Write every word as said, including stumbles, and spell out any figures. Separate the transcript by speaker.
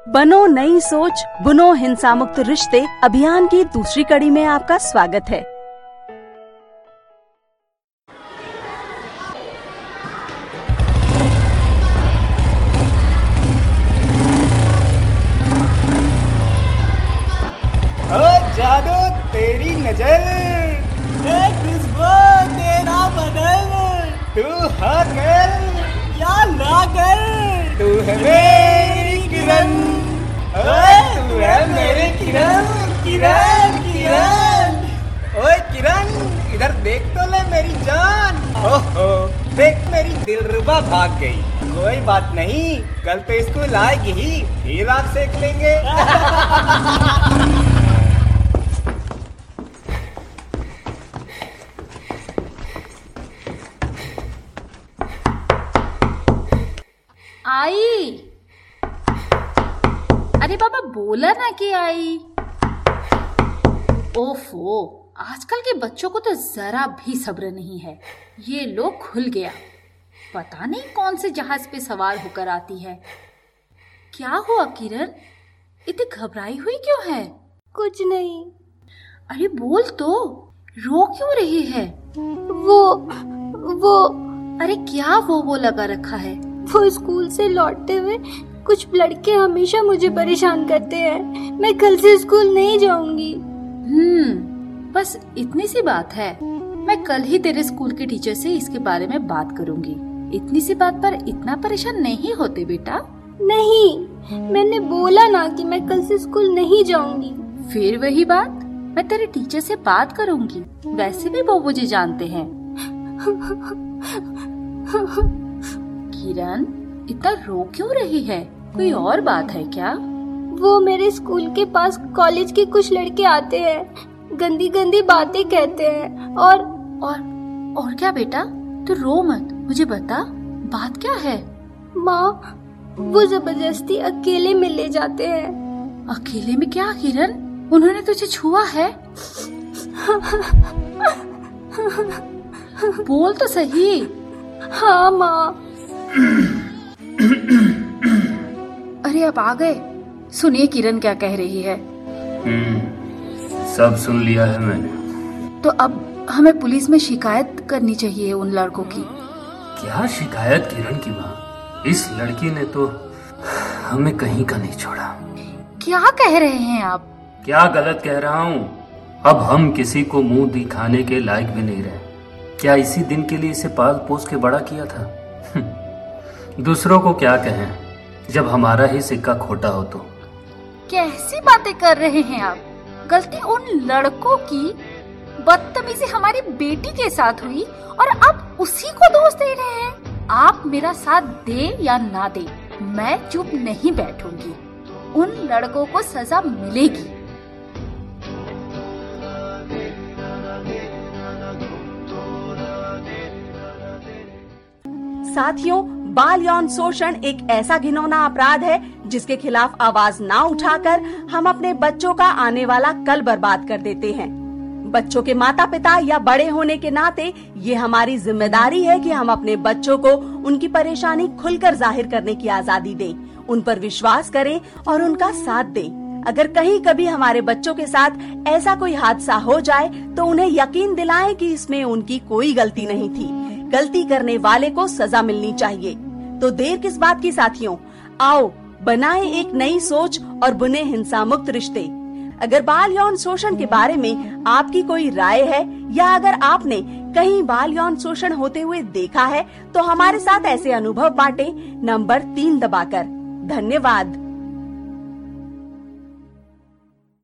Speaker 1: बनो नई सोच, बुनो हिंसा मुक्त रिश्ते अभियान की दूसरी कड़ी में आपका स्वागत है।
Speaker 2: ओ जादू तेरी नजर,
Speaker 3: खुशबू तेरा बदन,
Speaker 2: तू हाँ कर
Speaker 3: या ना कर,
Speaker 2: तू है मेरी किरण, ओए तू है मेरी किरण, किरण किरण। ओए किरण, इधर देख तो ले मेरी जान। ओहो देख मेरी दिलरुबा भाग गई। कोई बात नहीं, कल तो स्कूल आएगी ही, फिर आप सेक लेंगे।
Speaker 4: आई, अरे बाबा बोला ना कि आई। ओफो, आजकल के बच्चों को तो जरा भी सब्र नहीं है। ये लो खुल गया, पता नहीं कौन से जहाज पे सवार होकर आती है। क्या हुआ किरण, इतनी घबराई हुई क्यों है?
Speaker 5: कुछ नहीं।
Speaker 4: अरे बोल तो, रो क्यों रही है?
Speaker 5: वो वो
Speaker 4: अरे क्या वो वो लगा रखा है?
Speaker 5: वो स्कूल से लौटते हुए कुछ लड़के हमेशा मुझे परेशान करते हैं। मैं कल से स्कूल नहीं जाऊंगी।
Speaker 4: हम्म, बस इतनी सी बात है। मैं कल ही तेरे स्कूल के टीचर से इसके बारे में बात करूंगी। इतनी सी बात पर इतना परेशान नहीं होते बेटा।
Speaker 5: नहीं, मैंने बोला ना कि मैं कल से स्कूल नहीं जाऊंगी।
Speaker 4: फिर वही बात, मैं तेरे टीचर से बात करूंगी। वैसे भी वो मुझे जानते हैं। किरण, इतना रो क्यों रही है? कोई और बात है क्या?
Speaker 5: वो मेरे स्कूल के पास कॉलेज के कुछ लड़के आते हैं, गंदी गंदी बातें कहते हैं। और
Speaker 4: और और क्या बेटा? तू रो मत, मुझे बता बात क्या है?
Speaker 5: माँ, वो जबरदस्ती अकेले में ले जाते हैं।
Speaker 4: अकेले में क्या किरण? उन्होंने तुझे छुआ है? बोल तो सही।
Speaker 5: हाँ माँ।
Speaker 4: अरे अब आ गए। सुनिए किरण क्या कह रही है।
Speaker 6: हम्म, सब सुन लिया है मैंने।
Speaker 4: तो अब हमें पुलिस में शिकायत करनी चाहिए उन लड़कों की।
Speaker 6: क्या शिकायत किरण की माँ? इस लड़की ने तो हमें कहीं का नहीं छोड़ा।
Speaker 4: क्या कह रहे हैं आप?
Speaker 6: क्या गलत कह रहा हूँ? अब हम किसी को मुंह दिखाने के लायक भी नहीं रहे। क्या इसी दिन के लिए इसे पाल पोस के बड़ा किया था? दूसरों को क्या कहें जब हमारा ही सिक्का खोटा हो तो।
Speaker 4: कैसी बातें कर रहे हैं आप? गलती उन लड़कों की, बदतमीजी हमारी बेटी के साथ हुई और आप उसी को दोष दे रहे हैं। आप मेरा साथ दे या ना दे, मैं चुप नहीं बैठूंगी। उन लड़कों को सजा मिलेगी।
Speaker 1: साथियों, बाल यौन शोषण एक ऐसा घिनौना अपराध है जिसके खिलाफ आवाज ना उठाकर हम अपने बच्चों का आने वाला कल बर्बाद कर देते हैं। बच्चों के माता पिता या बड़े होने के नाते ये हमारी जिम्मेदारी है कि हम अपने बच्चों को उनकी परेशानी खुलकर जाहिर करने की आजादी दें, उन पर विश्वास करें और उनका साथ दें। अगर कहीं कभी हमारे बच्चों के साथ ऐसा कोई हादसा हो जाए तो उन्हें यकीन दिलाएं कि इसमें उनकी कोई गलती नहीं थी। गलती करने वाले को सजा मिलनी चाहिए। तो देर किस बात की साथियों, आओ बनाएं एक नई सोच और बुने हिंसा मुक्त रिश्ते। अगर बाल यौन शोषण के बारे में आपकी कोई राय है या अगर आपने कहीं बाल यौन शोषण होते हुए देखा है तो हमारे साथ ऐसे अनुभव बांटें नंबर तीन दबाकर। धन्यवाद।